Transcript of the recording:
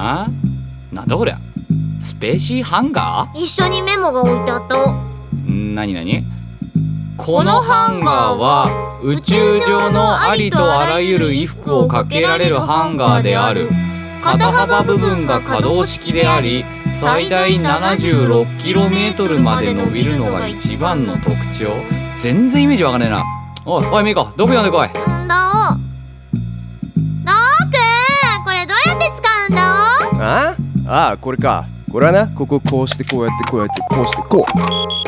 なんだこりゃ、スペーシーハンガー？ 一緒にメモが置いてあった。 なになに？このハンガーは宇宙上のありとあらゆる衣服をかけられるハンガーである。肩幅部分が可動式であり、最大 76km まで伸びるのが一番の特徴。全然イメージわかんねえな。おいおいミカ、どこ読んでこい。 んだお。ローくん、これどうやって使うんだお。 ああ、これか。これはな、こうしてこうやってこうやってこうしてこう。